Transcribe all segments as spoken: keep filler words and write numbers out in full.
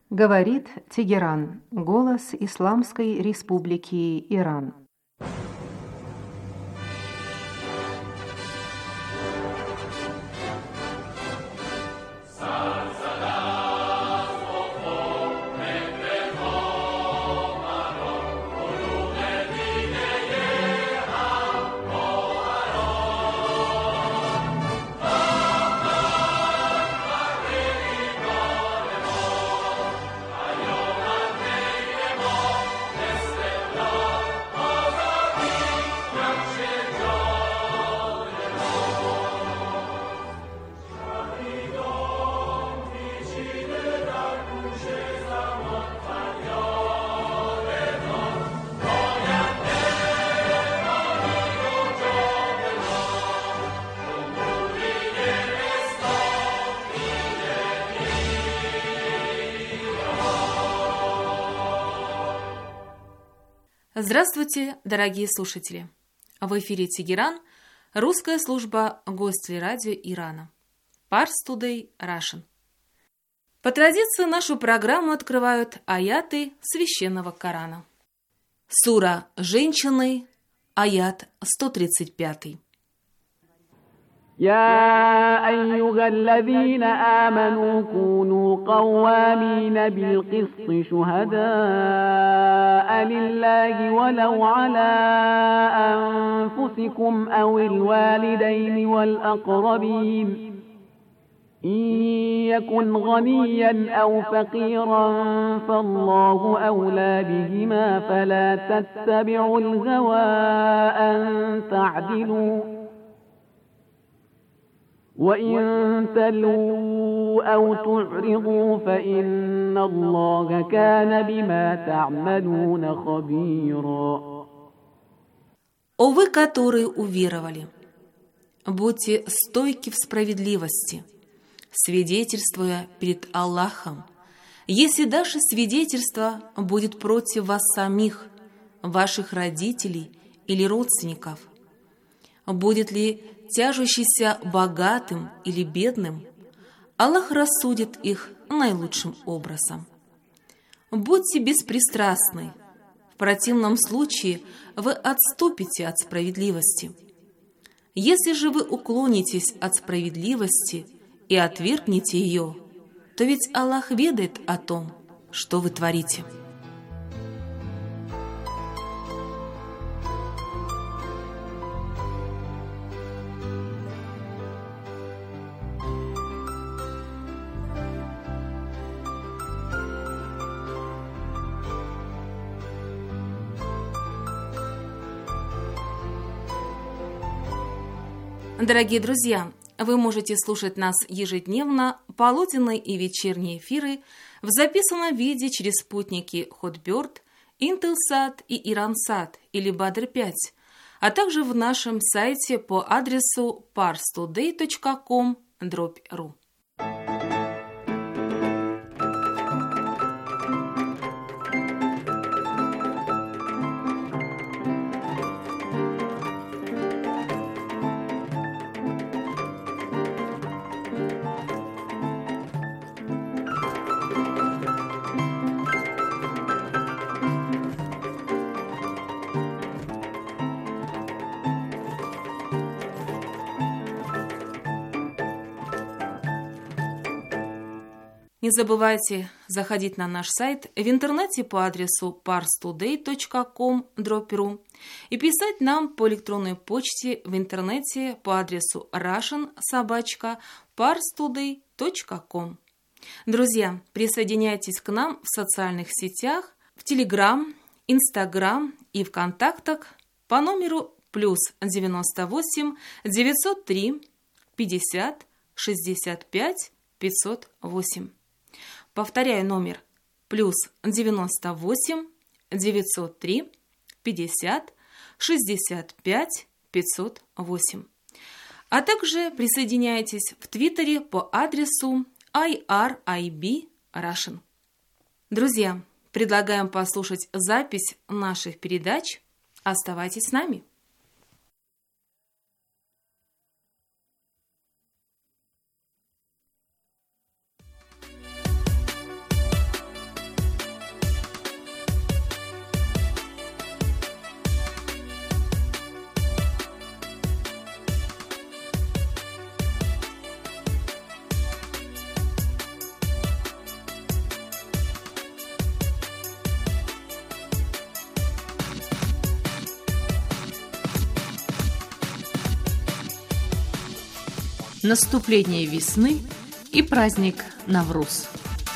Говорит Тегеран, голос Исламской Республики Иран. Здравствуйте, дорогие слушатели! В эфире Тегеран, русская служба Гостелерадио Ирана. Pars Today Russian. По традиции нашу программу открывают аяты Священного Корана. Сура «Женщины», аят сто тридцать пятый. يا أيها الذين آمنوا كونوا قوامين بالقسط شهداء لله ولو على أنفسكم أو الوالدين والأقربين إن يكن غنيا أو فقيرا فالله أولى بهما فلا تتبعوا الهوى أن تعدلوا وإن تلووا أو تعرضوا فإن الله كان بما تعملون خبيرا. О вы, которые уверовали, будьте стойки в справедливости, свидетельствуя перед Аллахом, если даже свидетельство будет против вас самих, ваших родителей или родственников. Будет ли тяжущийся богатым или бедным, Аллах рассудит их наилучшим образом. Будьте беспристрастны, в противном случае вы отступите от справедливости. Если же вы уклонитесь от справедливости и отвергнете ее, то ведь Аллах ведает о том, что вы творите. Дорогие друзья, вы можете слушать нас ежедневно, полуденные и вечерние эфиры в записанном виде через спутники Hotbird, Intelsat и Iransat или Badr пять, а также в нашем сайте по адресу pars today точка com дробь ру. Не забывайте заходить на наш сайт в интернете по адресу pars today точка com дробь ру и писать нам по электронной почте в интернете по адресу russian собака pars today точка com. Друзья, присоединяйтесь к нам в социальных сетях, в Telegram, Instagram и ВКонтактах по номеру плюс девяносто восемь девятьсот три пятьдесят шестьдесят пять пятьсот восемь. Повторяю номер плюс девяносто восемь девятьсот три пятьдесят шестьдесят пять пятьсот восемь. А также присоединяйтесь в Твиттере по адресу ай ар ай би Russian. Друзья, предлагаем послушать запись наших передач. Оставайтесь с нами. наступление весны и праздник Навруз.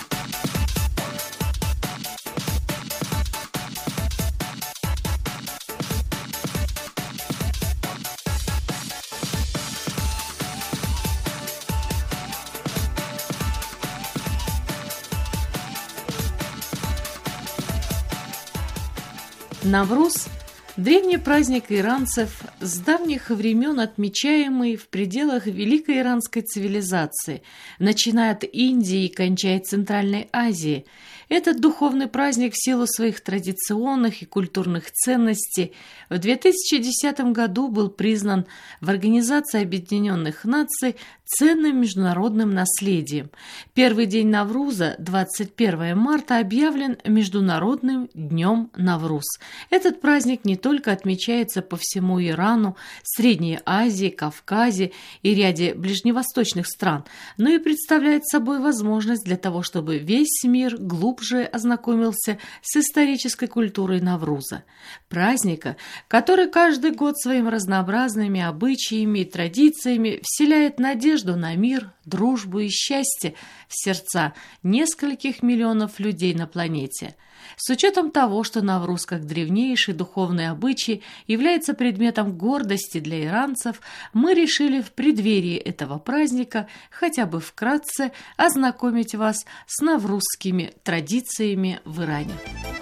Навруз – древний праздник иранцев, с давних времен отмечаемый в пределах великой иранской цивилизации, начиная от Индии и кончая Центральной Азией. Этот духовный праздник в силу своих традиционных и культурных ценностей в две тысячи десятом году был признан в Организации Объединенных Наций ценным международным наследием. Первый день Навруза, двадцать первого марта, объявлен Международным днем Навруз. Этот праздник не только отмечается по всему Ирану, Средней Азии, Кавказе и ряде ближневосточных стран, но и представляет собой возможность для того, чтобы весь мир глубже ознакомился с исторической культурой Навруза. Праздника, который каждый год своими разнообразными обычаями и традициями вселяет надежду на мир, дружбу и счастье в сердца нескольких миллионов людей на планете. С учетом того, что Навруз, как древнейший духовный обычай, является предметом гордости для иранцев, мы решили в преддверии этого праздника хотя бы вкратце ознакомить вас с наврузскими традициями в Иране.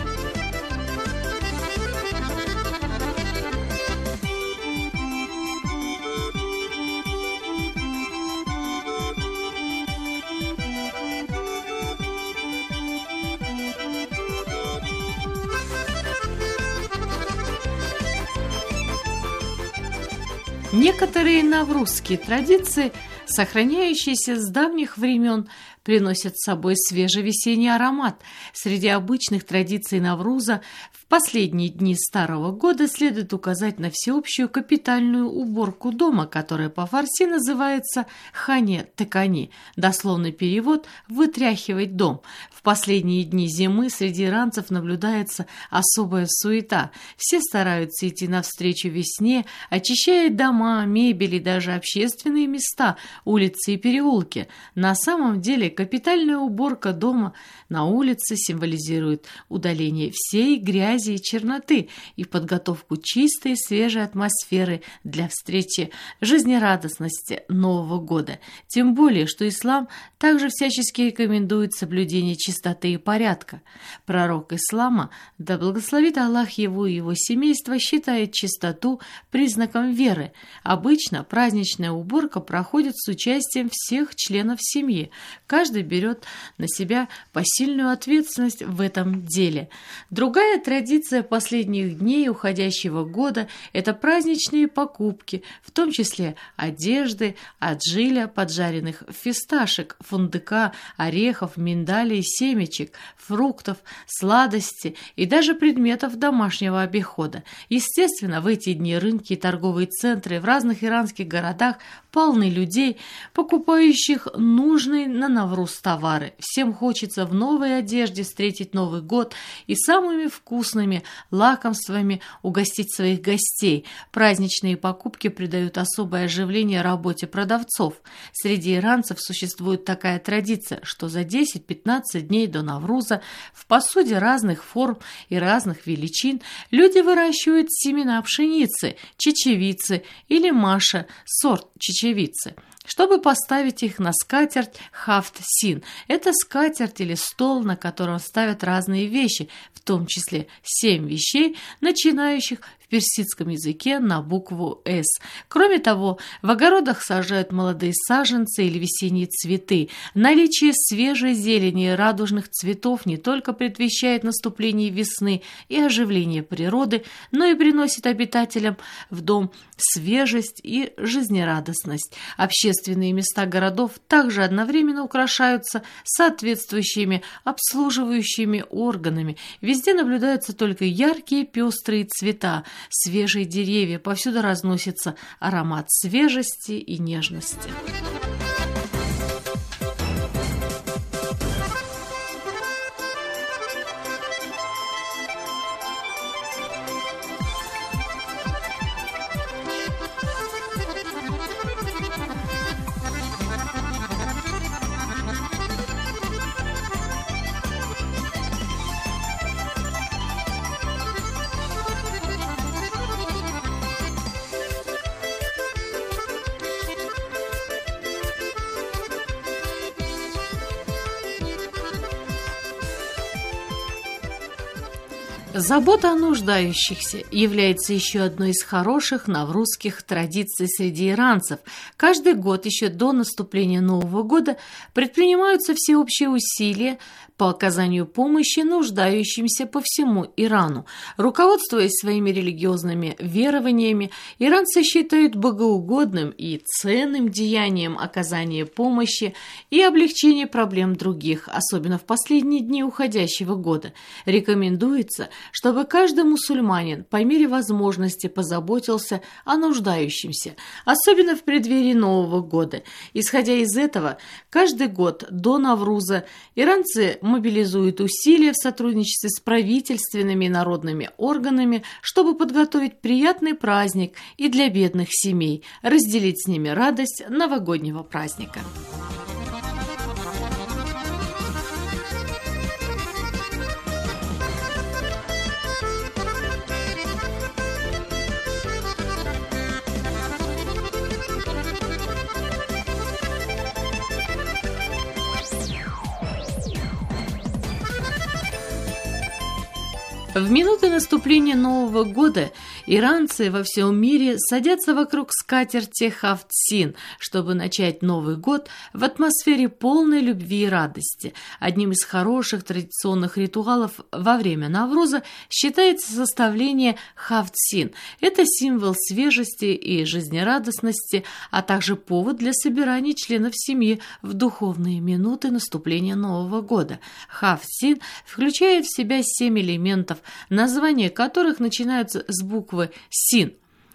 Некоторые наврузские традиции, сохраняющиеся с давних времен, приносят с собой свежий весенний аромат. Среди обычных традиций Навруза в последние дни Старого года следует указать на всеобщую капитальную уборку дома, которая по-фарси называется «хане-текани», дословный перевод «вытряхивать дом». В последние дни зимы среди иранцев наблюдается особая суета. Все стараются идти навстречу весне, очищая дома, мебель и даже общественные места, улицы и переулки. На самом деле капитальная уборка дома на улице символизирует удаление всей грязи и черноты и подготовку чистой и свежей атмосферы для встречи жизнерадостности Нового года. Тем более, что ислам также всячески рекомендует соблюдение чистоты и порядка. Пророк ислама, да благословит Аллах его и его семейство, считает чистоту признаком веры. Обычно праздничная уборка проходит с участием всех членов семьи. Каждый берет на себя посильную ответственность в этом деле. Другая традиция последних дней уходящего года – это праздничные покупки, в том числе одежды, аджиля, поджаренных фисташек, фундука, орехов, миндалей, семечек, фруктов, сладости и даже предметов домашнего обихода. Естественно, в эти дни рынки и торговые центры в разных иранских городах полны людей, покупающих нужные на Навруз товары. Всем хочется в новой одежде встретить Новый год и самыми вкусными лакомствами угостить своих гостей. Праздничные покупки придают особое оживление работе продавцов. Среди иранцев существует такая традиция, что за десять-пятнадцать дней до Навруза в посуде разных форм и разных величин люди выращивают семена пшеницы, чечевицы или маша, сорт чечевицы, чтобы поставить их на скатерть хафт-син. Это скатерть или стол, на котором ставят разные вещи, в том числе семь вещей, начинающих в персидском языке на букву «С». Кроме того, в огородах сажают молодые саженцы или весенние цветы. Наличие свежей зелени и радужных цветов не только предвещает наступление весны и оживление природы, но и приносит обитателям в дом свежесть и жизнерадостность. Общественные места городов также одновременно украшаются соответствующими обслуживающими органами. Везде наблюдаются только яркие пестрые цвета, свежие деревья, повсюду разносится аромат свежести и нежности. Забота о нуждающихся является еще одной из хороших наврузских традиций среди иранцев. Каждый год еще до наступления Нового года предпринимаются всеобщие усилия по оказанию помощи нуждающимся по всему Ирану. Руководствуясь своими религиозными верованиями, иранцы считают богоугодным и ценным деянием оказания помощи и облегчения проблем других, особенно в последние дни уходящего года. Рекомендуется, чтобы каждый мусульманин по мере возможности позаботился о нуждающемся, особенно в преддверии Нового года. Исходя из этого, каждый год до Навруза иранцы мобилизуют усилия в сотрудничестве с правительственными и народными органами, чтобы подготовить приятный праздник и для бедных семей, разделить с ними радость новогоднего праздника. В минуты наступления Нового года иранцы во всем мире садятся вокруг скатерти хафт-син, чтобы начать Новый год в атмосфере полной любви и радости. Одним из хороших традиционных ритуалов во время Навруза считается составление хафт-син. Это символ свежести и жизнерадостности, а также повод для собирания членов семьи в духовные минуты наступления Нового года. Хафт-син включает в себя семь элементов, названия которых начинаются с буквы «син».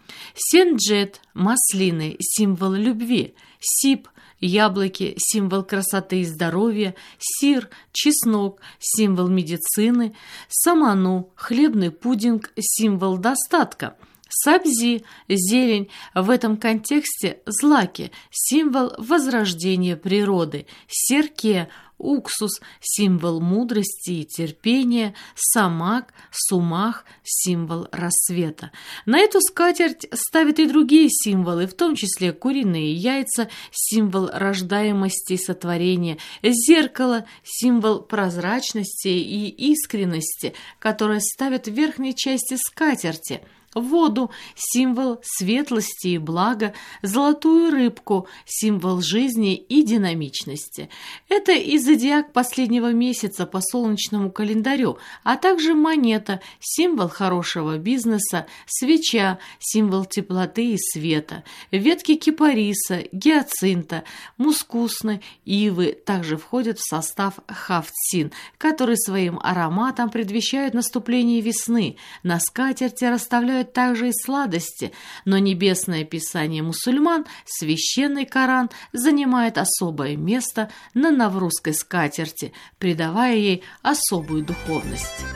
Сенджет – маслины, символ любви. Сип – яблоки, символ красоты и здоровья. Сир – чеснок, символ медицины. Саману – хлебный пудинг, символ достатка. Сабзи – зелень, в этом контексте злаки, символ возрождения природы. Серке – уксус, символ мудрости и терпения. Самак, сумах, символ рассвета. На эту скатерть ставят и другие символы, в том числе куриные яйца, символ рождаемости и сотворения, зеркало, символ прозрачности и искренности, которое ставят в верхней части скатерти. Воду – символ светлости и блага, золотую рыбку – символ жизни и динамичности. Это и зодиак последнего месяца по солнечному календарю, а также монета – символ хорошего бизнеса, свеча – символ теплоты и света, ветки кипариса, гиацинта, мускусны, ивы также входят в состав хафт-син, который своим ароматом предвещают наступление весны. На скатерти расставляют также и сладости, но небесное писание мусульман, священный Коран, занимает особое место на наврузской скатерти, придавая ей особую духовность.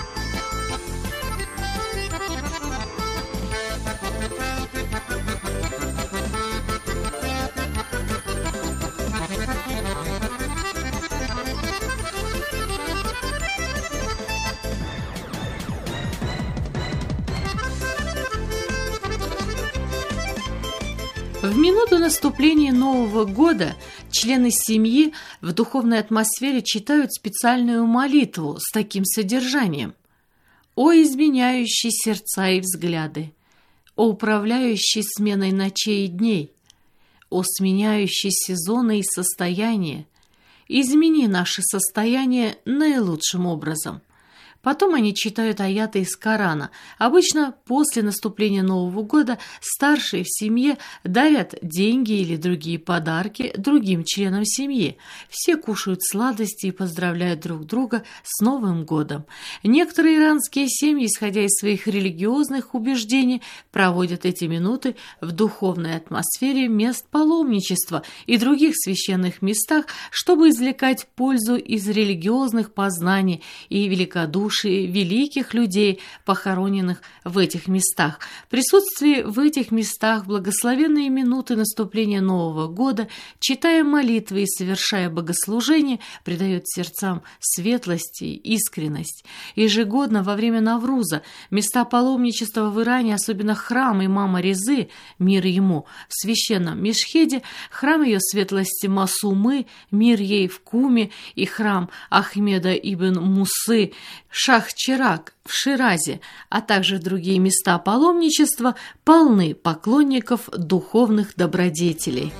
В минуту наступления Нового года члены семьи в духовной атмосфере читают специальную молитву с таким содержанием: «О изменяющий сердца и взгляды, о управляющий сменой ночей и дней, о сменяющий сезоны и состояния, измени наше состояние наилучшим образом». Потом они читают аяты из Корана. Обычно после наступления Нового года старшие в семье дарят деньги или другие подарки другим членам семьи. Все кушают сладости и поздравляют друг друга с Новым годом. Некоторые иранские семьи, исходя из своих религиозных убеждений, проводят эти минуты в духовной атмосфере мест паломничества и других священных местах, чтобы извлекать пользу из религиозных познаний и великодушия великих людей, похороненных в этих местах. В присутствии в этих местах благословенные минуты наступления Нового года, читая молитвы и совершая богослужения, придает сердцам светлость и искренность. Ежегодно во время Навруза места паломничества в Иране, особенно храм имама Резы, мир ему, в священном Мешхеде, храм ее светлости Масумы, мир ей в Куме, и храм Ахмеда ибн Мусы, Шах-Чирак в Ширазе, а также другие места паломничества полны поклонников духовных добродетелей.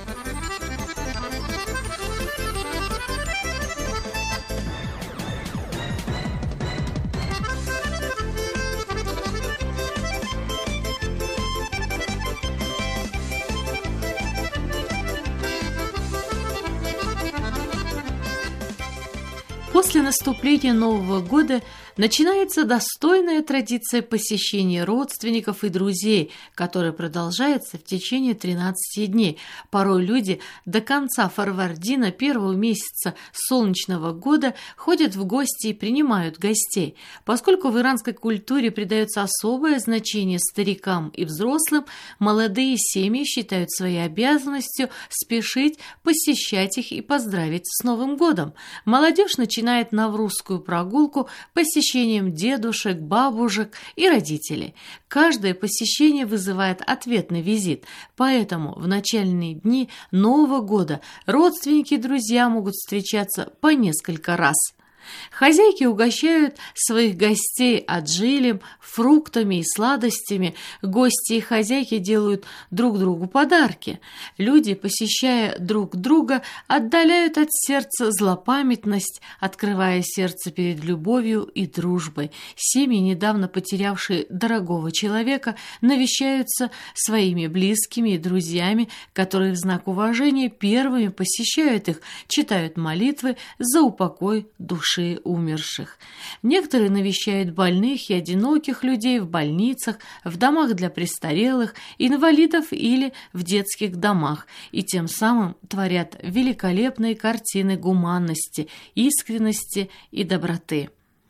После наступления Нового года начинается достойная традиция посещения родственников и друзей, которая продолжается в течение тринадцати дней. Порой люди до конца Фарвардина, первого месяца солнечного года, ходят в гости и принимают гостей. Поскольку в иранской культуре придается особое значение старикам и взрослым, молодые семьи считают своей обязанностью спешить посещать их и поздравить с Новым годом. Молодежь начинает наврузскую прогулку посещением дедушек, бабушек и родителей. Каждое посещение вызывает ответный визит, поэтому в начальные дни Нового года родственники и друзья могут встречаться по несколько раз. Хозяйки угощают своих гостей аджилем, фруктами и сладостями. Гости и хозяйки делают друг другу подарки. Люди, посещая друг друга, отдаляют от сердца злопамятность, открывая сердце перед любовью и дружбой. Семьи, недавно потерявшие дорогого человека, навещаются своими близкими и друзьями, которые в знак уважения первыми посещают их, читают молитвы за упокой души умерших. Некоторые навещают больных и одиноких людей в больницах, в домах для престарелых, инвалидов или в детских домах, и тем самым творят великолепные картины гуманности, искренности и доброты.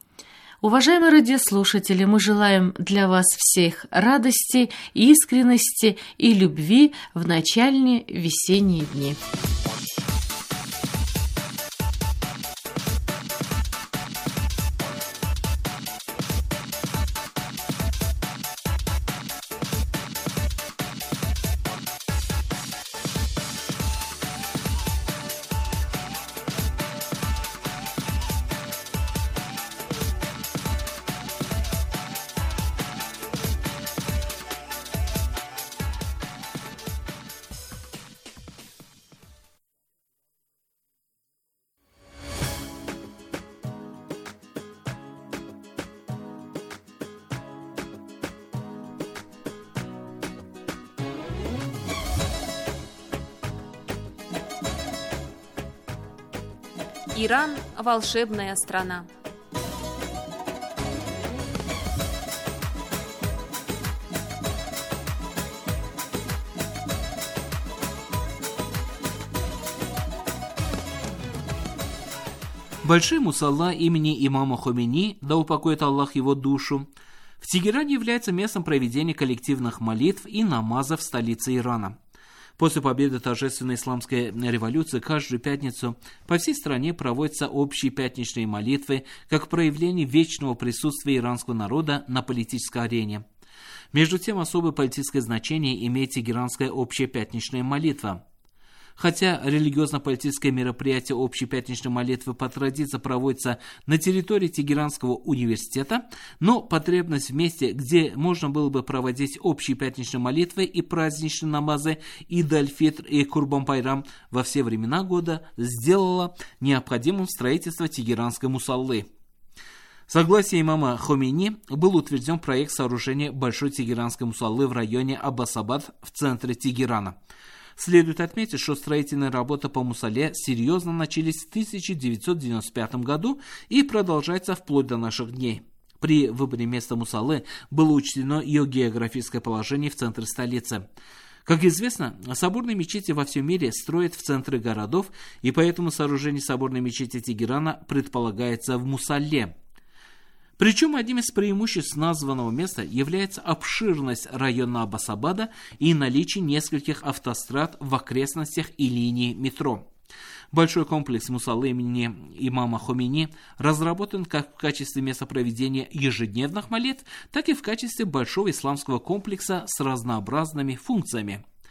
Уважаемые радиослушатели, мы желаем для вас всех радости, искренности и любви в начальные весенние дни. Иран – волшебная страна. Большой мусалла имени имама Хомейни, да упокоит Аллах его душу, в Тегеране является местом проведения коллективных молитв и намазов в столице Ирана. После победы торжественной исламской революции каждую пятницу по всей стране проводятся общие пятничные молитвы как проявление вечного присутствия иранского народа на политической арене. Между тем, особое политическое значение имеет тегеранская общая пятничная молитва. Хотя религиозно-политическое мероприятие общей пятничной молитвы по традиции проводится на территории Тегеранского университета, но потребность в месте, где можно было бы проводить общие пятничные молитвы и праздничные намазы Ид-аль-Фитр и Курбан-Байрам во все времена года, сделала необходимым строительство Тегеранской мусаллы. Согласие имама Хомейни был утвержден проект сооружения Большой Тегеранской мусаллы в районе Аббасабад в центре Тегерана. Следует отметить, что строительные работы по мусалле серьезно начались в тысяча девятьсот девяносто пятом году и продолжаются вплоть до наших дней. При выборе места мусаллы было учтено ее географическое положение в центре столицы. Как известно, соборные мечети во всем мире строят в центре городов, и поэтому сооружение соборной мечети Тегерана предполагается в мусалле. Причем одним из преимуществ названного места является обширность района Аббасабада и наличие нескольких автострад в окрестностях и линии метро. Большой комплекс мусаллы имени имама Хомейни разработан как в качестве места проведения ежедневных молитв, так и в качестве большого исламского комплекса с разнообразными функциями.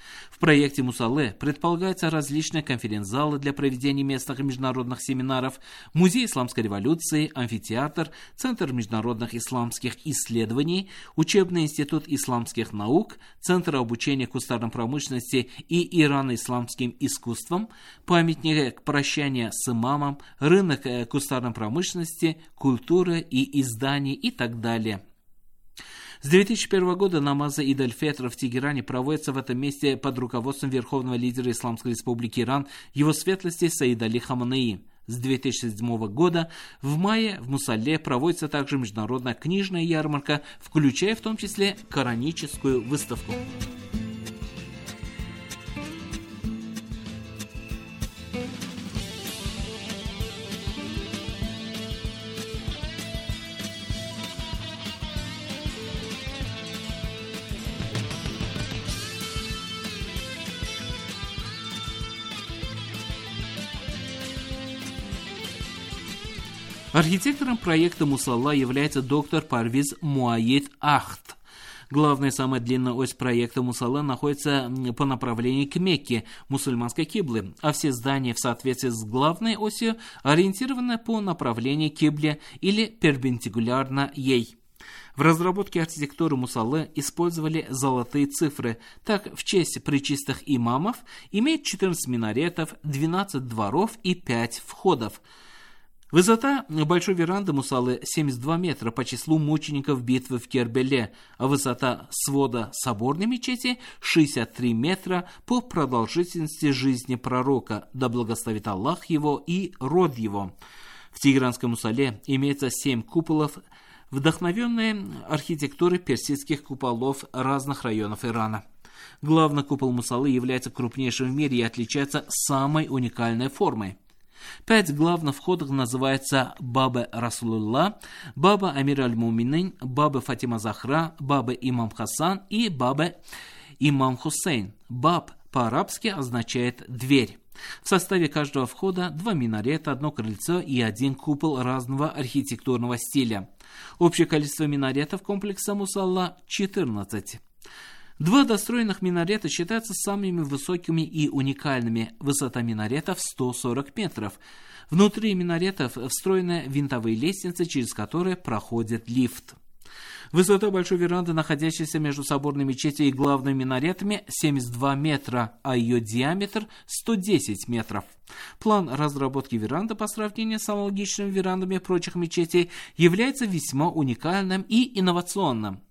В проекте Мусалле предполагаются различные конференц-залы для проведения местных и международных семинаров, музей исламской революции, амфитеатр, Центр международных исламских исследований, учебный институт исламских наук, Центр обучения кустарной промышленности и ирано-исламским искусствам, памятник прощания с имамом, рынок кустарной промышленности, культуры и изданий и так далее. С две тысячи первого года намазы Ид-аль-Фитр в Тегеране проводятся в этом месте под руководством верховного лидера Исламской Республики Иран, его светлости Саида Али Хаманеи. С две тысячи седьмого года в мае в Мусалле проводится также международная книжная ярмарка, включая в том числе кораническую выставку. Архитектором проекта Мусалла является доктор Парвиз Муаид Ахт. Главная, самая длинная ось проекта Мусалла находится по направлению к Мекке, мусульманской киблы, а все здания в соответствии с главной осью ориентированы по направлению к кибле или перпендикулярно ей. В разработке архитектуры Мусаллы использовали золотые цифры. Так, в честь пречистых имамов имеет четырнадцать минаретов, двенадцать дворов и пять входов. Высота большой веранды Мусаллы семьдесят два метра по числу мучеников битвы в Кербеле, а высота свода соборной мечети шестьдесят три метра по продолжительности жизни пророка, да благословит Аллах его и род его. В Тегеранской Мусалле имеется семь куполов, вдохновенные архитектурой персидских куполов разных районов Ирана. Главный купол Мусаллы является крупнейшим в мире и отличается самой уникальной формой. Пять главных входов называются Бабе Расулулла, Баба Амир аль-Муминин, Бабе Фатима Захра, Бабе Имам Хасан и Бабе Имам Хусейн. Баб по-арабски означает «дверь». В составе каждого входа два минарета, одно крыльцо и один купол разного архитектурного стиля. Общее количество минаретов комплекса Мусалла – четырнадцать. Два достроенных минарета считаются самыми высокими и уникальными. Высота минаретов сто сорок метров. Внутри минаретов встроены винтовые лестницы, через которые проходит лифт. Высота большой веранды, находящейся между соборной мечетью и главными минаретами, семьдесят два метра, а ее диаметр сто десять метров. План разработки веранды по сравнению с аналогичными верандами прочих мечетей является весьма уникальным и инновационным.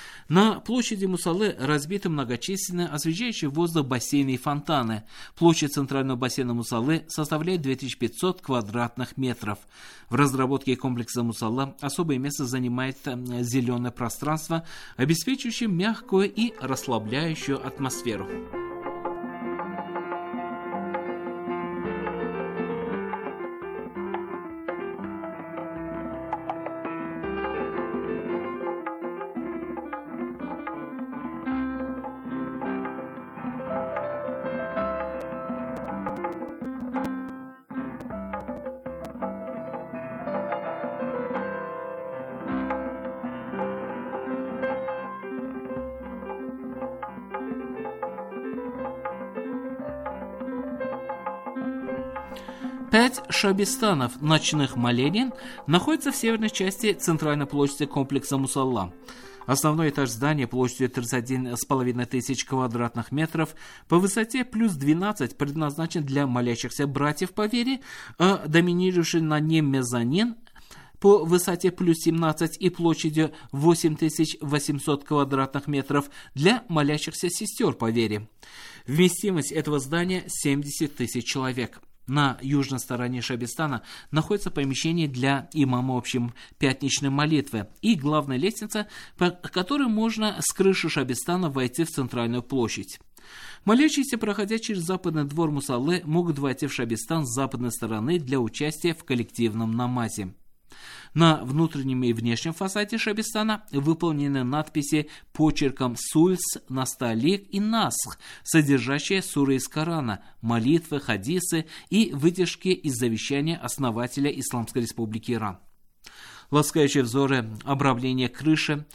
На площади Мусаллы разбиты многочисленные освещающие воздух бассейны и фонтаны. Площадь центрального бассейна Мусаллы составляет две тысячи пятьсот квадратных метров. В разработке комплекса Мусалла особое место занимает зеленое пространство, обеспечивающее мягкую и расслабляющую атмосферу. Пять шабистанов ночных молелин находятся в северной части центральной площади комплекса Мусалла. Основной этаж здания площадью тридцать один с половиной тысяч квадратных метров по высоте плюс двенадцать предназначен для молящихся братьев по вере, а доминирующий на нем мезонин по высоте плюс семнадцать и площадью восемь тысяч восемьсот квадратных метров для молящихся сестер по вере. Вместимость этого здания семьдесят тысяч человек. На южной стороне шабистана находится помещение для имама общей пятничной молитвы и главная лестница, по которой можно с крыши шабистана войти в центральную площадь. Молящиеся, проходя через западный двор Мусаллы, могут войти в шабистан с западной стороны для участия в коллективном намазе. На внутреннем и внешнем фасаде шабистана выполнены надписи почерком сульс, насталик и насх, содержащие суры из Корана, молитвы, хадисы и выдержки из завещания основателя Исламской Республики Иран. Ласкающие взоры обрамление крыши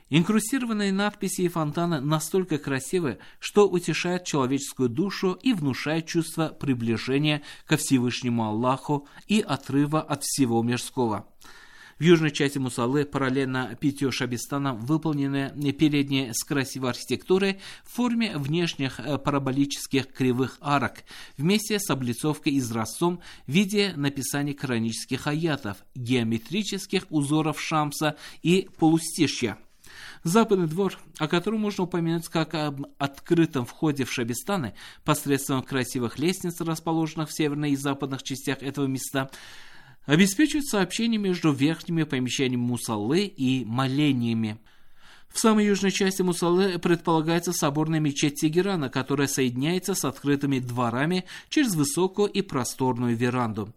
Инкрустированные надписи и фонтаны настолько красивы, что утешают человеческую душу и внушают чувство приближения ко Всевышнему Аллаху и отрыва от всего мирского. В южной части Мусаллы, параллельно пятью шабистанам, выполнены передние с красивой архитектурой в форме внешних параболических кривых арок, вместе с облицовкой изразцом в виде написаний коранических аятов, геометрических узоров Шамса и полустишья. Западный двор, о котором можно упомянуть как об открытом входе в Шабистаны посредством красивых лестниц, расположенных в северной и западных частях этого места, обеспечивает сообщение между верхними помещениями Мусаллы и молениями. В самой южной части Мусаллы предполагается соборная мечеть Тегерана, которая соединяется с открытыми дворами через высокую и просторную веранду.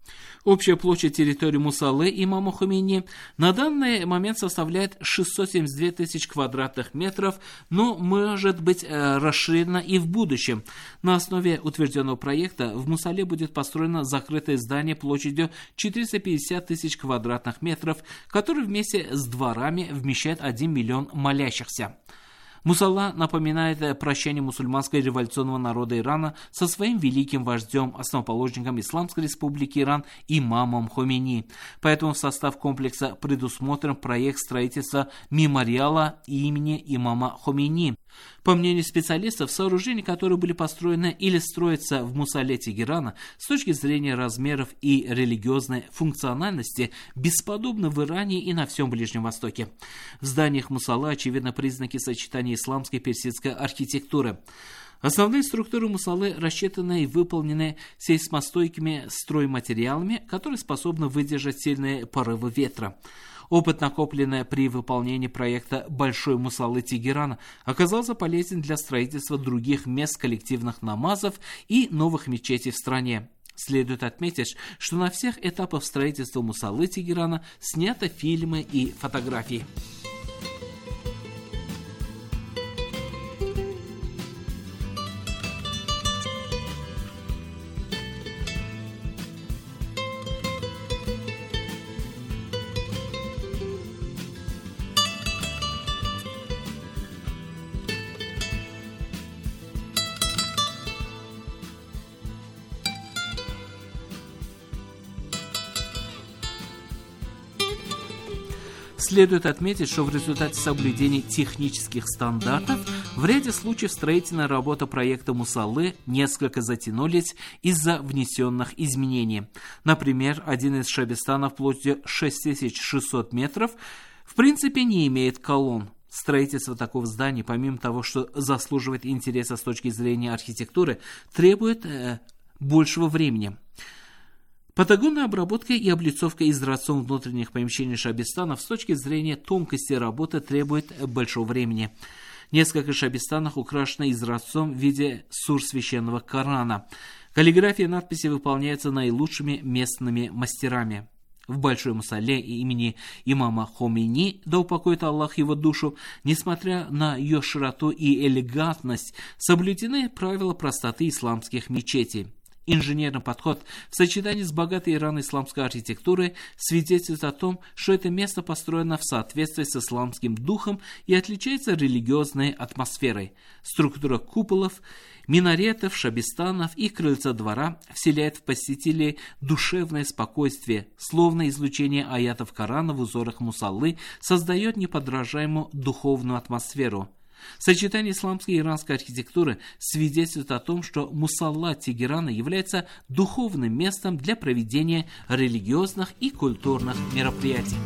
Общая площадь территории Мусаллы имама Хомейни на данный момент составляет шестьсот семьдесят две тысячи квадратных метров, но может быть расширена и в будущем. На основе утвержденного проекта в Мусалле будет построено закрытое здание площадью четыреста пятьдесят тысяч квадратных метров, которое вместе с дворами вмещает один миллион молящихся. Мусалла напоминает прощание мусульманского революционного народа Ирана со своим великим вождем, основоположником Исламской Республики Иран, имамом Хомейни. Поэтому в состав комплекса предусмотрен проект строительства мемориала имени имама Хомейни. По мнению специалистов, сооружения, которые были построены или строятся в Мусалле Тегерана, с точки зрения размеров и религиозной функциональности, бесподобны в Иране и на всем Ближнем Востоке. В зданиях Мусалла очевидны признаки сочетания исламской и персидской архитектуры. Основные структуры Мусаллы рассчитаны и выполнены сейсмостойкими стройматериалами, которые способны выдержать сильные порывы ветра. Опыт, накопленный при выполнении проекта Большой Мусаллы Тегерана, оказался полезен для строительства других мест коллективных намазов и новых мечетей в стране. Следует отметить, что на всех этапах строительства Мусаллы Тегерана сняты фильмы и фотографии. Следует отметить, что в результате соблюдения технических стандартов в ряде случаев строительная работа проекта Мусаллы несколько затянулись из-за внесенных изменений. Например, один из шабистанов площадью шесть тысяч шестьсот метров в принципе не имеет колонн. Строительство такого здания, помимо того, что заслуживает интереса с точки зрения архитектуры, требует э, большего времени. Патагонная обработка и облицовка изразцом внутренних помещений шабистанов с точки зрения тонкости работы требует большого времени. Несколько шабистанов украшены изразцом в виде сур священного Корана. Каллиграфия и надписи выполняются наилучшими местными мастерами. В Большой Мусалле имени имама Хомейни, да упокоит Аллах его душу, несмотря на ее широту и элегантность, соблюдены правила простоты исламских мечетей. Инженерный подход в сочетании с богатой ирано-исламской архитектурой свидетельствует о том, что это место построено в соответствии с исламским духом и отличается религиозной атмосферой. Структура куполов, минаретов, шабистанов и крыльца двора вселяет в посетителей душевное спокойствие, словно излучение аятов Корана в узорах Мусаллы создает неподражаемую духовную атмосферу. Сочетание исламской и иранской архитектуры свидетельствует о том, что Мусалла Тегерана является духовным местом для проведения религиозных и культурных мероприятий.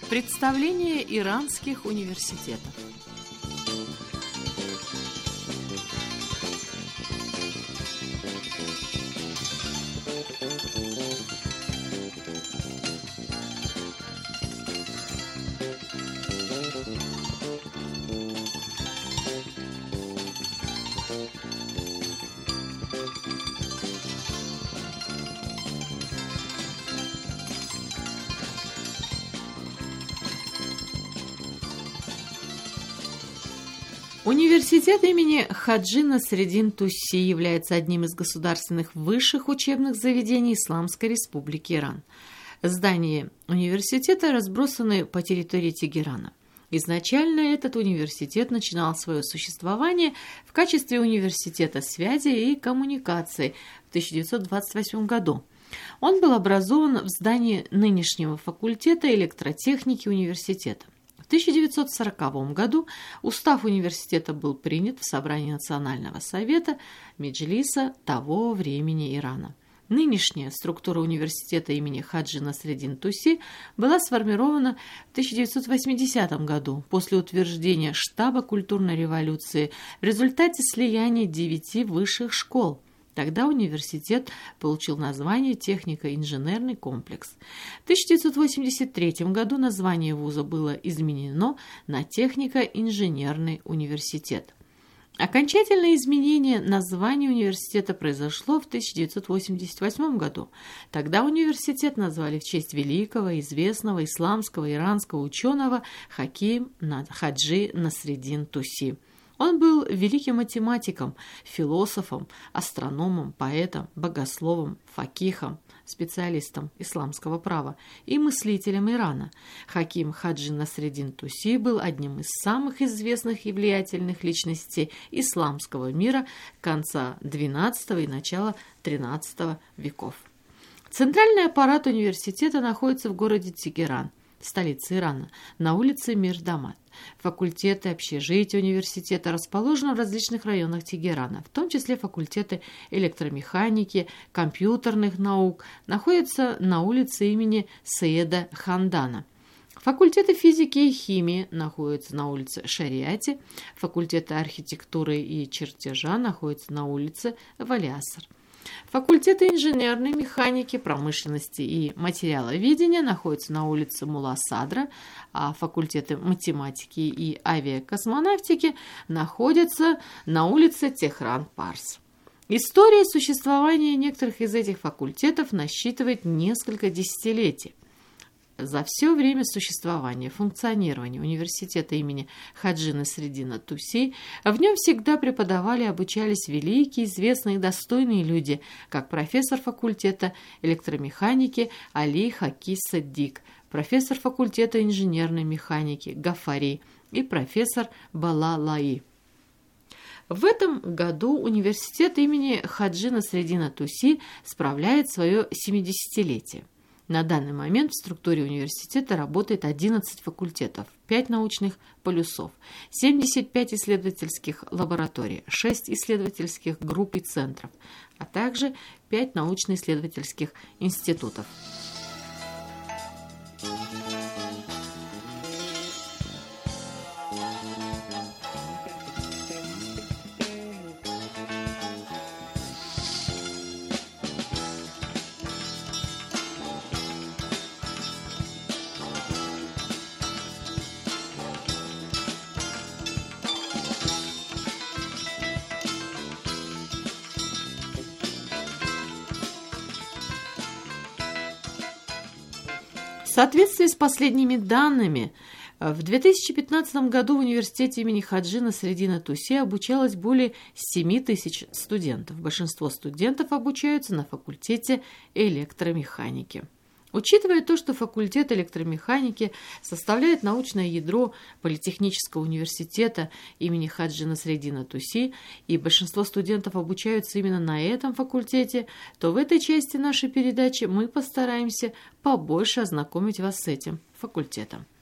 Представление иранских университетов. Университет имени Хаджи Насреддин Туси является одним из государственных высших учебных заведений Исламской Республики Иран. Здания университета разбросаны по территории Тегерана. Изначально этот университет начинал свое существование в качестве университета связи и коммуникаций в тысяча девятьсот двадцать восьмом году. Он был образован в здании нынешнего факультета электротехники университета. В тысяча девятьсот сороковом году устав университета был принят в собрании Национального совета Меджлиса того времени Ирана. Нынешняя структура университета имени Хаджи Насреддин Туси была сформирована в тысяча девятьсот восьмидесятом году после утверждения штаба культурной революции в результате слияния девяти высших школ. Тогда университет получил название «Технико-инженерный комплекс». В тысяча девятьсот восемьдесят третьем году название вуза было изменено на «Технико-инженерный университет». Окончательное изменение названия университета произошло в тысяча девятьсот восемьдесят восьмом году. Тогда университет назвали в честь великого, известного исламского иранского ученого Хаким Хаджи Насреддин Туси. Он был великим математиком, философом, астрономом, поэтом, богословом, факихом, специалистом исламского права и мыслителем Ирана. Хаким Хаджи Насреддин Туси был одним из самых известных и влиятельных личностей исламского мира конца двенадцатого и начала тринадцатого веков. Центральный аппарат университета находится в городе Тегеран, столице Ирана, на улице Мирдамат. Факультеты, общежития университета расположены в различных районах Тегерана, в том числе факультеты электромеханики, компьютерных наук, находятся на улице имени Саеда Хандана. Факультеты физики и химии находятся на улице Шариати, факультеты архитектуры и чертежа находятся на улице Валиаср. Факультеты инженерной механики, промышленности и материаловедения находятся на улице Мула-Садра, а факультеты математики и авиакосмонавтики находятся на улице Техран-Парс. История существования некоторых из этих факультетов насчитывает несколько десятилетий. За все время существования, функционирования университета имени Хаджи Насреддина Туси в нем всегда преподавали и обучались великие, известные и достойные люди, как профессор факультета электромеханики Али Хаки Саддик, профессор факультета инженерной механики Гафари и профессор Бала Лаи. В этом году университет имени Хаджи Насреддина Туси справляет свое семидесятилетие. На данный момент в структуре университета работает одиннадцать факультетов, пять научных полюсов, семьдесят пять исследовательских лабораторий, шесть исследовательских групп и центров, а также пять научно-исследовательских институтов. В соответствии с последними данными, в две тысячи пятнадцатом году в университете имени Хаджи Насреддина Туси обучалось более семи тысяч студентов. Большинство студентов обучаются на факультете электромеханики. Учитывая то, что факультет электромеханики составляет научное ядро Политехнического университета имени Хаджи Насреддина Туси, и большинство студентов обучаются именно на этом факультете, то в этой части нашей передачи мы постараемся побольше ознакомить вас с этим факультетом.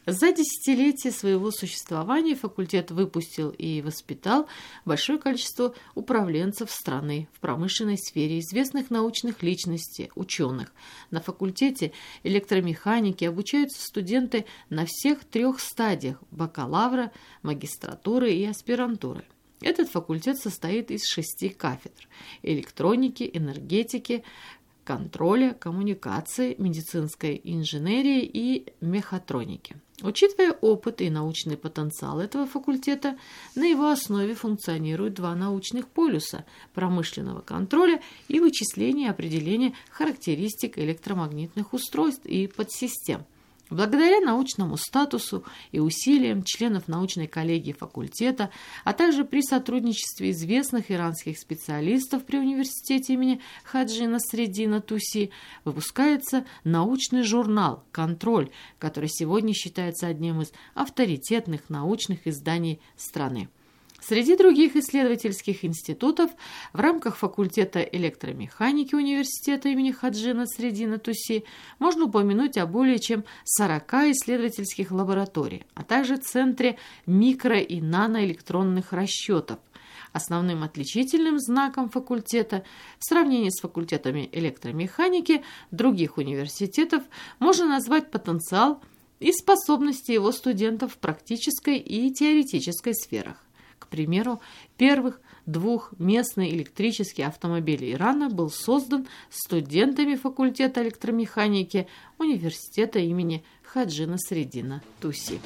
За десятилетия своего существования факультет выпустил и воспитал большое количество управленцев страны в промышленной сфере, известных научных личностей, ученых. На факультете электромеханики обучаются студенты на всех трех стадиях – бакалавра, магистратуры и аспирантуры. Этот факультет состоит из шести кафедр – электроники, энергетики, контроля, коммуникации, медицинской инженерии и мехатроники. Учитывая опыт и научный потенциал этого факультета, на его основе функционируют два научных полюса – промышленного контроля и вычисления и определения характеристик электромагнитных устройств и подсистем. Благодаря научному статусу и усилиям членов научной коллегии факультета, а также при сотрудничестве известных иранских специалистов при университете имени Хаджи Насреддина Туси, выпускается научный журнал «Контроль», который сегодня считается одним из авторитетных научных изданий страны. Среди других исследовательских институтов в рамках факультета электромеханики университета имени Хаджи Насреддина Туси можно упомянуть о более чем сорока исследовательских лабораториях, а также Центре микро- и наноэлектронных расчетов. Основным отличительным знаком факультета в сравнении с факультетами электромеханики других университетов можно назвать потенциал и способности его студентов в практической и теоретической сферах. К примеру, первых двухместный электрический автомобиль Ирана был создан студентами факультета электромеханики университета имени Хаджи Насреддина Туси.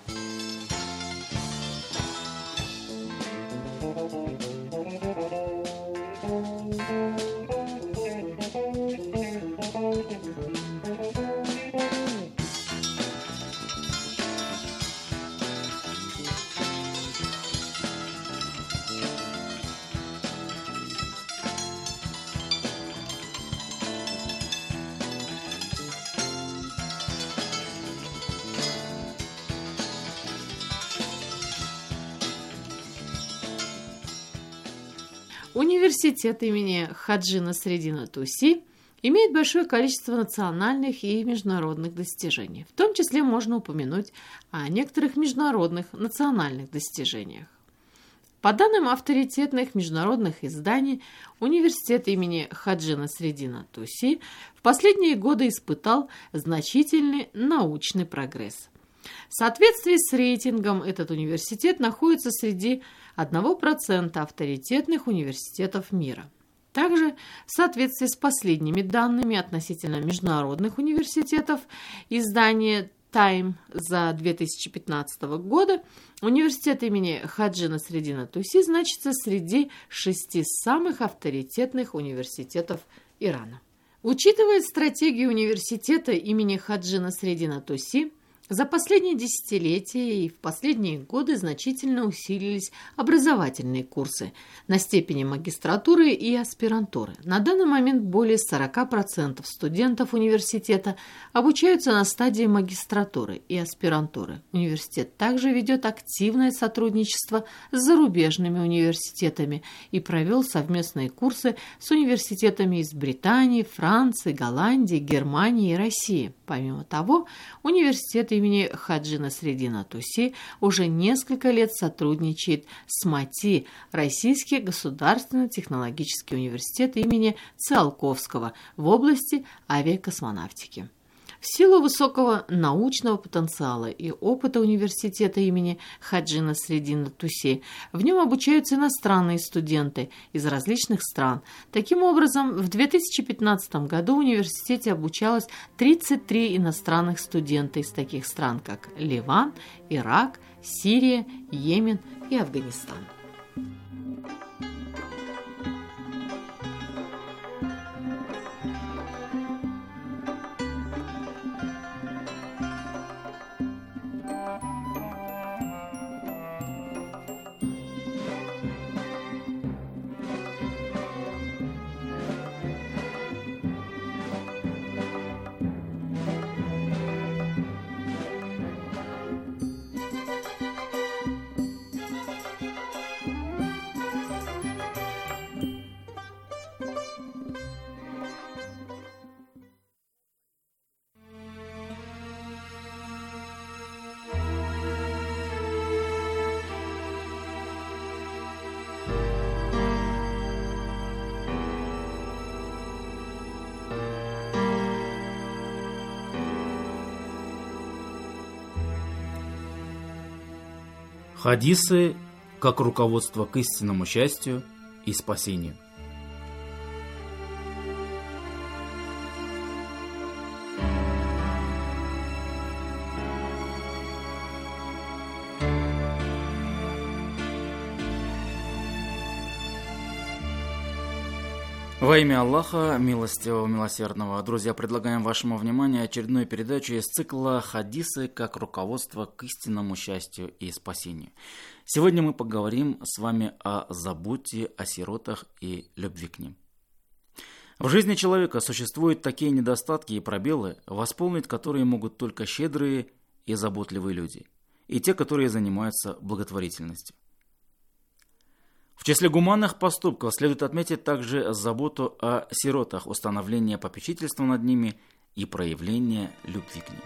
Университет имени Хаджи Насреддина Туси имеет большое количество национальных и международных достижений. В том числе можно упомянуть о некоторых международных национальных достижениях. По данным авторитетных международных изданий, университет имени Хаджи Насреддина Туси в последние годы испытал значительный научный прогресс. В соответствии с рейтингом этот университет находится среди одного процента авторитетных университетов мира. Также, в соответствии с последними данными относительно международных университетов издания Time за две тысячи пятнадцатого года, университет имени Хаджи Насреддина Туси значится среди шести самых авторитетных университетов Ирана. Учитывая стратегию университета имени Хаджи Насреддина Туси, за последние десятилетия и в последние годы значительно усилились образовательные курсы на степени магистратуры и аспирантуры. На данный момент более сорока процентов студентов университета обучаются на стадии магистратуры и аспирантуры. Университет также ведет активное сотрудничество с зарубежными университетами и провел совместные курсы с университетами из Британии, Франции, Голландии, Германии и России. Помимо того, университет имени Хаджи Насреддина Туси уже несколько лет сотрудничает с МАТИ, Российский государственный технологический университет имени Циолковского в области авиакосмонавтики. В силу высокого научного потенциала и опыта университета имени Хаджи Насреддина Туси в нем обучаются иностранные студенты из различных стран. Таким образом, в две тысячи пятнадцатом году в университете обучалось тридцать три иностранных студента из таких стран, как Ливан, Ирак, Сирия, Йемен и Афганистан. Хадисы как руководство к истинному счастью и спасению. Во имя Аллаха, милостивого, милосердного, друзья, предлагаем вашему вниманию очередную передачу из цикла «Хадисы как руководство к истинному счастью и спасению». Сегодня мы поговорим с вами о заботе о сиротах и любви к ним. В жизни человека существуют такие недостатки и пробелы, восполнить которые могут только щедрые и заботливые люди, и те, которые занимаются благотворительностью. В числе гуманных поступков следует отметить также заботу о сиротах, установление попечительства над ними и проявление любви к ним.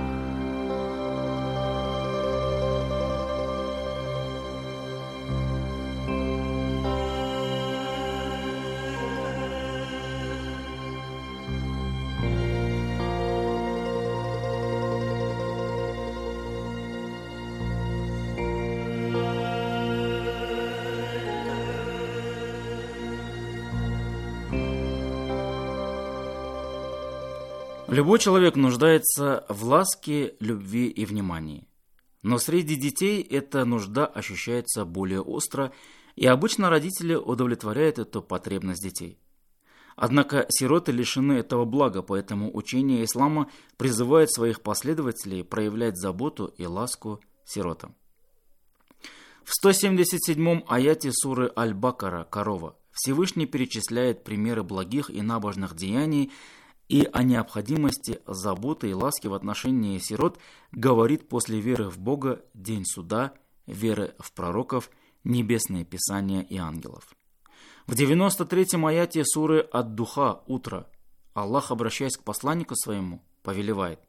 Любой человек нуждается в ласке, любви и внимании. Но среди детей эта нужда ощущается более остро, и обычно родители удовлетворяют эту потребность детей. Однако сироты лишены этого блага, поэтому учение ислама призывает своих последователей проявлять заботу и ласку сиротам. В сто семьдесят седьмом аяте суры Аль-Бакара «Корова» Всевышний перечисляет примеры благих и набожных деяний, и о необходимости заботы и ласки в отношении сирот говорит после веры в Бога, День суда, веры в пророков, небесные писания и ангелов. В девяносто третьем аяте суры Ад-Духа «Утро» Аллах, обращаясь к посланнику своему, повелевает: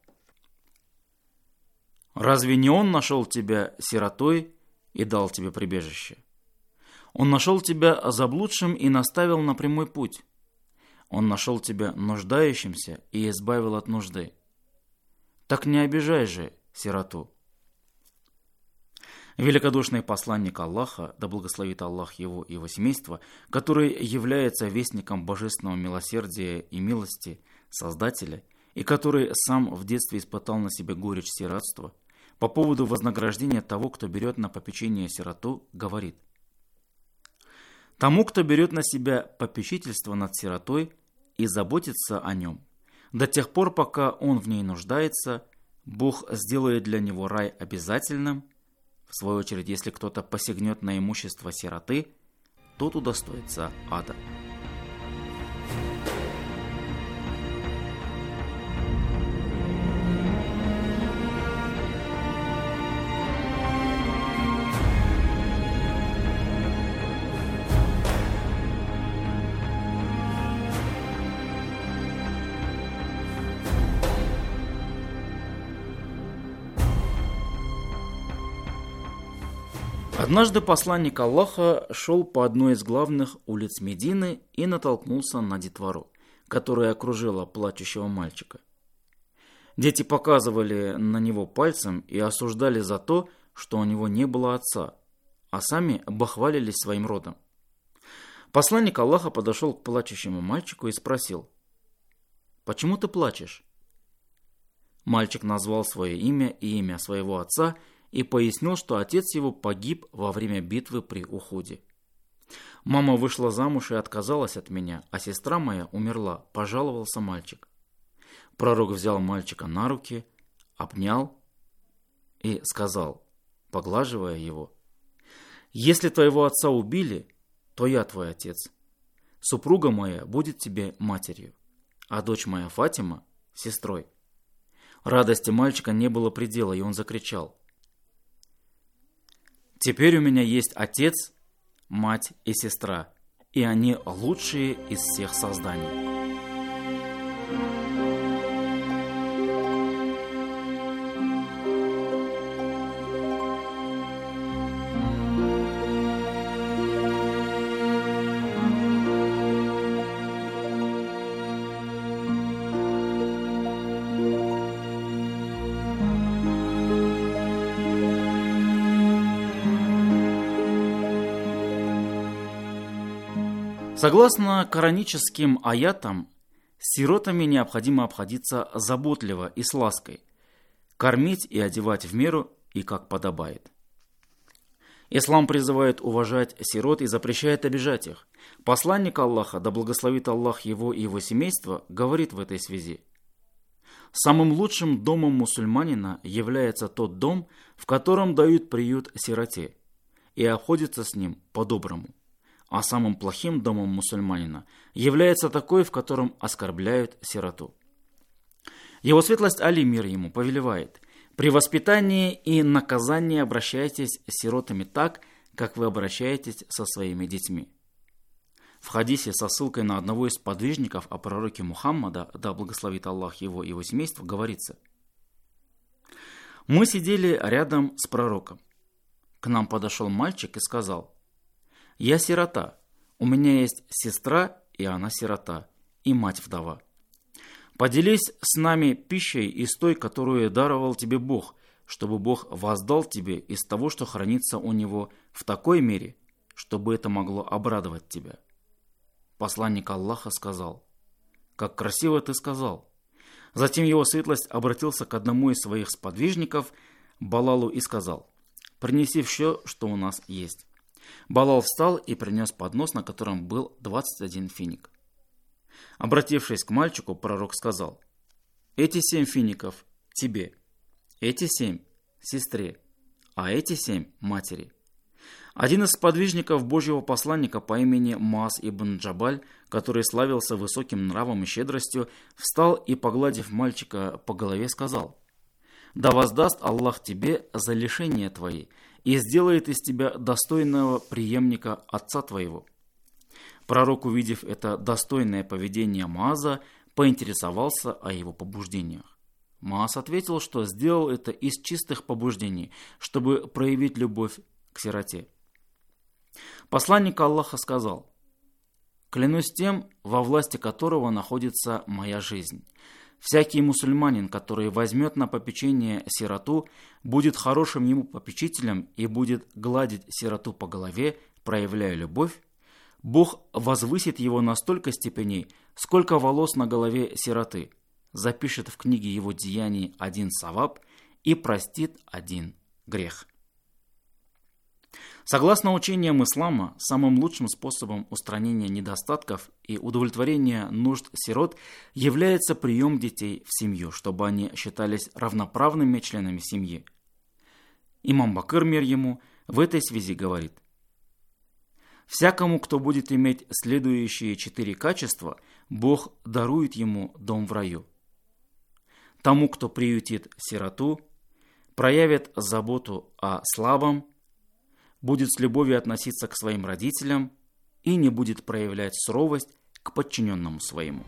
«Разве не Он нашел тебя сиротой и дал тебе прибежище? Он нашел тебя заблудшим и наставил на прямой путь. Он нашел тебя нуждающимся и избавил от нужды. Так не обижай же сироту». Великодушный посланник Аллаха, да благословит Аллах его и его семейство, который является вестником божественного милосердия и милости Создателя, и который сам в детстве испытал на себе горечь сиротства, по поводу вознаграждения того, кто берет на попечение сироту, говорит: «Тому, кто берет на себя попечительство над сиротой и заботится о нем, до тех пор, пока он в ней нуждается, Бог сделает для него рай обязательным. В свою очередь, если кто-то посягнет на имущество сироты, тот удостоится ада». Однажды посланник Аллаха шел по одной из главных улиц Медины и натолкнулся на детвору, которая окружила плачущего мальчика. Дети показывали на него пальцем и осуждали за то, что у него не было отца, а сами бахвалились своим родом. Посланник Аллаха подошел к плачущему мальчику и спросил: «Почему ты плачешь?» Мальчик назвал свое имя и имя своего отца и пояснил, что отец его погиб во время битвы при Ухуде. «Мама вышла замуж и отказалась от меня, а сестра моя умерла», – пожаловался мальчик. Пророк взял мальчика на руки, обнял и сказал, поглаживая его: «Если твоего отца убили, то я твой отец. Супруга моя будет тебе матерью, а дочь моя Фатима – сестрой». Радости мальчика не было предела, и он закричал: «Теперь у меня есть отец, мать и сестра, и они лучшие из всех созданий». Согласно кораническим аятам, с сиротами необходимо обходиться заботливо и с лаской, кормить и одевать в меру и как подобает. Ислам призывает уважать сирот и запрещает обижать их. Посланник Аллаха, да благословит Аллах его и его семейство, говорит в этой связи: самым лучшим домом мусульманина является тот дом, в котором дают приют сироте, и обходятся с ним по-доброму. А самым плохим домом мусульманина является такой, в котором оскорбляют сироту. Его светлость Али, мир ему, повелевает: при воспитании и наказании обращайтесь с сиротами так, как вы обращаетесь со своими детьми. В хадисе со ссылкой на одного из подвижников о пророке Мухаммада, да благословит Аллах его и его семейство, говорится: мы сидели рядом с пророком. К нам подошел мальчик и сказал: я сирота, у меня есть сестра, и она сирота, и мать-вдова. Поделись с нами пищей из той, которую даровал тебе Бог, чтобы Бог воздал тебе из того, что хранится у Него, в такой мере, чтобы это могло обрадовать тебя. Посланник Аллаха сказал: как красиво ты сказал. Затем его светлость обратился к одному из своих сподвижников, Балалу, и сказал: принеси все, что у нас есть. Балал встал и принес поднос, на котором был двадцать один финик. Обратившись к мальчику, пророк сказал: эти семь фиников тебе, эти семь сестре, а эти семь матери. Один из сподвижников Божьего посланника по имени Маас ибн Джабаль, который славился высоким нравом и щедростью, встал и, погладив мальчика по голове, сказал: да воздаст Аллах тебе за лишения твои и сделает из тебя достойного преемника отца твоего. Пророк, увидев это достойное поведение Мааза, поинтересовался о его побуждениях. Маас ответил, что сделал это из чистых побуждений, чтобы проявить любовь к сироте. Посланник Аллаха сказал: клянусь тем, во власти которого находится моя жизнь. Всякий мусульманин, который возьмет на попечение сироту, будет хорошим ему попечителем и будет гладить сироту по голове, проявляя любовь, Бог возвысит его на столько степеней, сколько волос на голове сироты, запишет в книге его деяний один саваб и простит один грех. Согласно учениям ислама, самым лучшим способом устранения недостатков и удовлетворения нужд сирот является прием детей в семью, чтобы они считались равноправными членами семьи. Имам Бакыр, мир ему, в этой связи говорит: всякому, кто будет иметь следующие четыре качества, Бог дарует ему дом в раю. Тому, кто приютит сироту, проявит заботу о слабом, будет с любовью относиться к своим родителям и не будет проявлять суровость к подчиненному своему.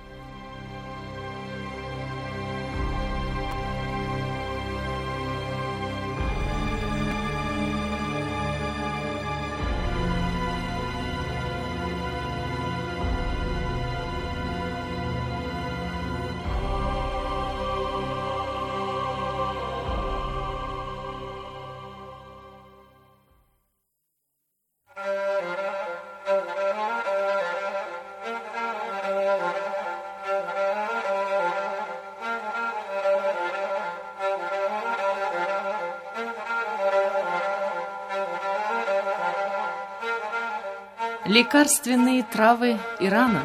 Лекарственные травы Ирана.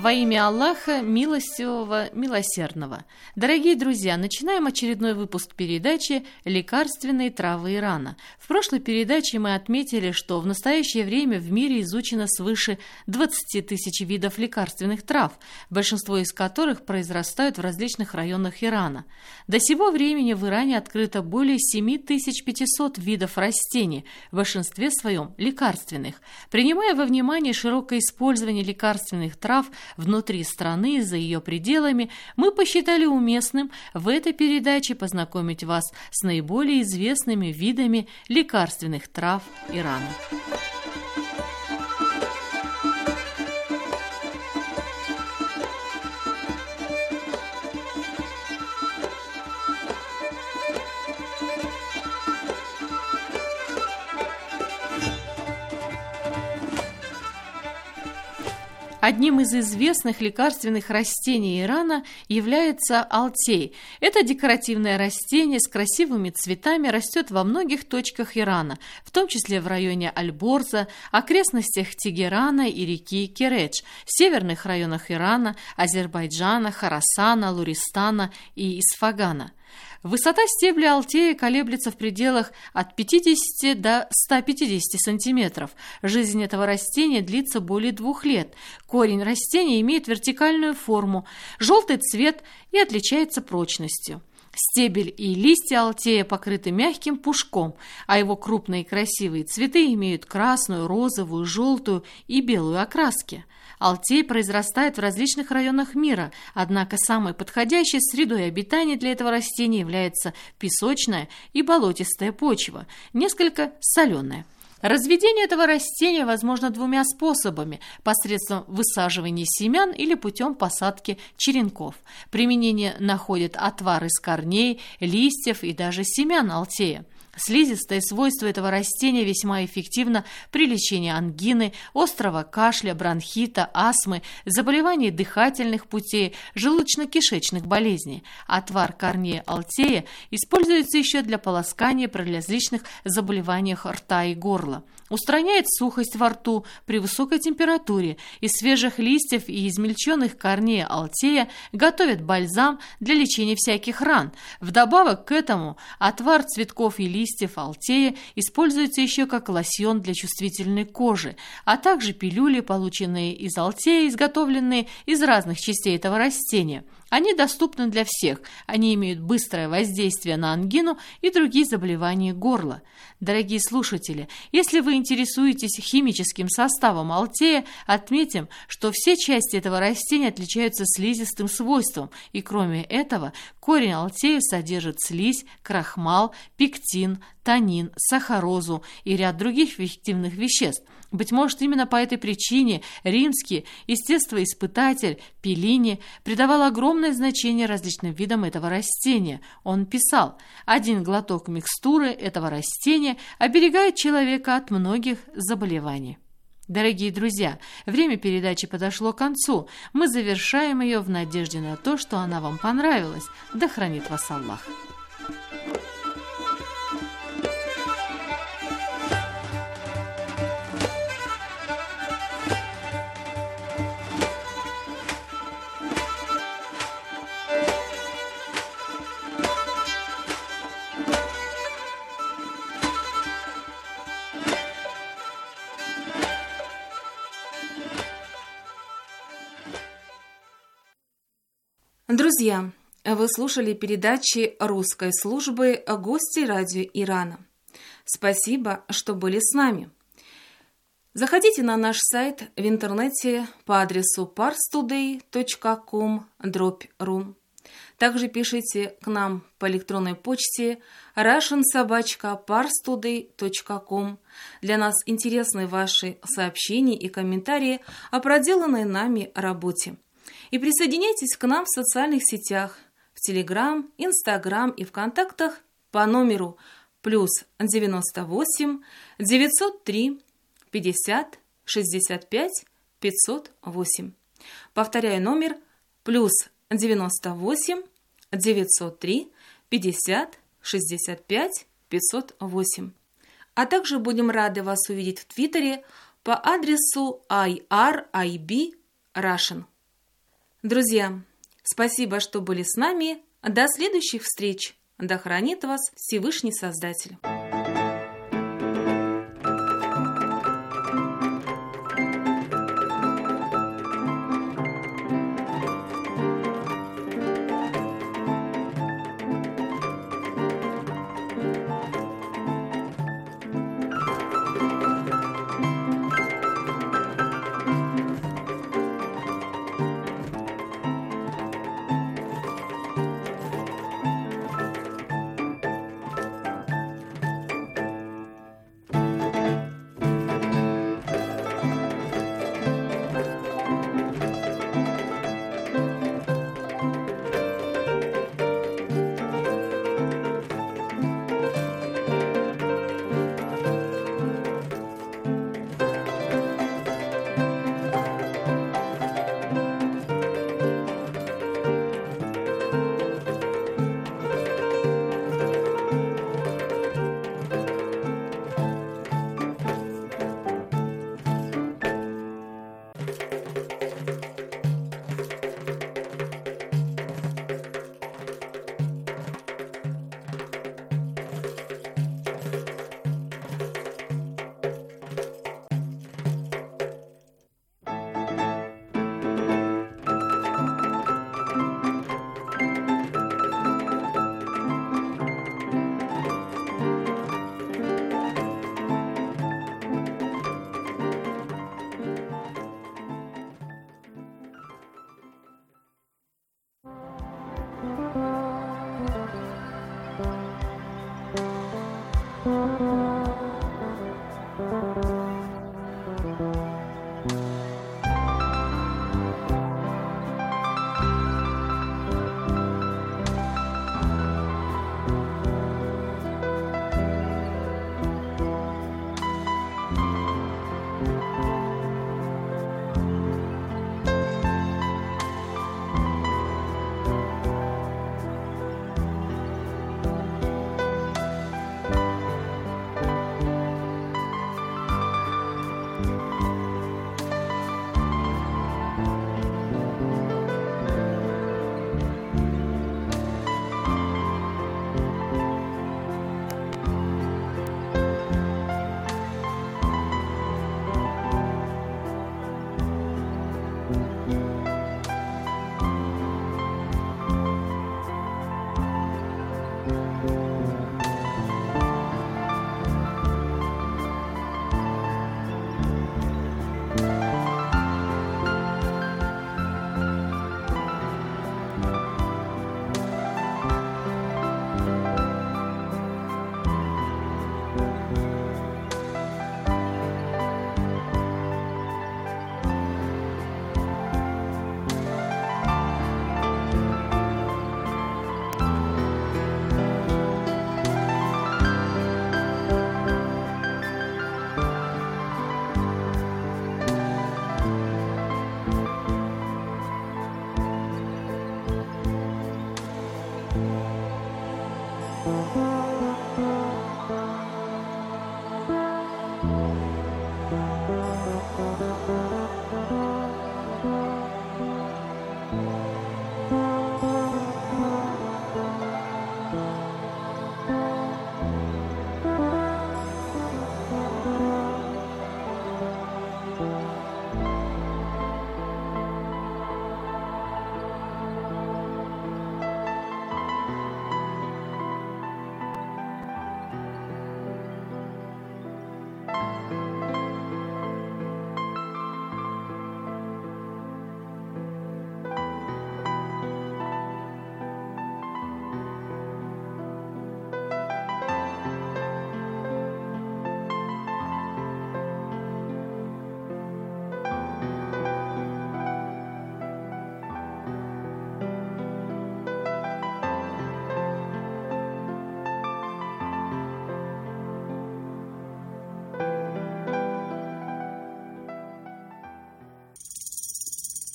Во имя Аллаха, милостивого, милосердного. Дорогие друзья, начинаем очередной выпуск передачи «Лекарственные травы Ирана». В прошлой передаче мы отметили, что в настоящее время в мире изучено свыше двадцати тысяч видов лекарственных трав, большинство из которых произрастают в различных районах Ирана. До сего времени в Иране открыто более семь тысяч пятьсот видов растений, в большинстве своем лекарственных. Принимая во внимание широкое использование лекарственных трав внутри страны и за ее пределами, мы посчитали уместным в этой передаче познакомить вас с наиболее известными видами лекарственных трав Ирана. Одним из известных лекарственных растений Ирана является алтей. Это декоративное растение с красивыми цветами растет во многих точках Ирана, в том числе в районе Аль-Борза, окрестностях Тегерана и реки Кередж, северных районах Ирана, Азербайджана, Хорасана, Луристана и Исфагана. Высота стебля алтея колеблется в пределах от пятидесяти до ста пятидесяти сантиметров. Жизнь этого растения длится более двух лет. Корень растения имеет вертикальную форму, желтый цвет и отличается прочностью. Стебель и листья алтея покрыты мягким пушком, а его крупные и красивые цветы имеют красную, розовую, желтую и белую окраски. Алтей произрастает в различных районах мира, однако самой подходящей средой обитания для этого растения является песочная и болотистая почва, несколько соленая. Разведение этого растения возможно двумя способами – посредством высаживания семян или путем посадки черенков. Применение находит отвар из корней, листьев и даже семян алтея. Слизистое свойство этого растения весьма эффективно при лечении ангины, острого кашля, бронхита, астмы, заболеваний дыхательных путей, желудочно-кишечных болезней. Отвар корней алтея используется еще для полоскания при различных заболеваниях рта и горла. Устраняет сухость во рту при высокой температуре. Из свежих листьев и измельченных корней алтея готовят бальзам для лечения всяких ран. Вдобавок к этому отвар цветков и листьев алтея используется еще как лосьон для чувствительной кожи, а также пилюли, полученные из алтея, изготовленные из разных частей этого растения. Они доступны для всех, они имеют быстрое воздействие на ангину и другие заболевания горла. Дорогие слушатели, если вы интересуетесь химическим составом алтея, отметим, что все части этого растения отличаются слизистым свойством, и кроме этого корень алтея содержит слизь, крахмал, пектин, танин, сахарозу и ряд других эффективных веществ. Быть может, именно по этой причине римский естествоиспытатель Пеллини придавал огромное значение различным видам этого растения. Он писал: «Один глоток микстуры этого растения оберегает человека от многих заболеваний». Дорогие друзья, время передачи подошло к концу. Мы завершаем ее в надежде на то, что она вам понравилась. Да хранит вас Аллах. Друзья, вы слушали передачи русской службы «Гости радио Ирана». Спасибо, что были с нами. Заходите на наш сайт в интернете по адресу парстудей точка ком дробь ру. Также пишите к нам по электронной почте рашен собака парстудей точка ком. Для нас интересны ваши сообщения и комментарии о проделанной нами работе. И присоединяйтесь к нам в социальных сетях, в Телеграм, Инстаграм и ВКонтактах по номеру плюс девяносто восемь девятьсот три пятьдесят шестьдесят пять пятьсот восемь. Повторяю номер плюс девяносто восемь девятьсот три пятьдесят шестьдесят пять пятьсот восемь. А также будем рады вас увидеть в Твиттере по адресу ай ар ай би Russian. Друзья, спасибо, что были с нами. До следующих встреч. Да хранит вас Всевышний Создатель.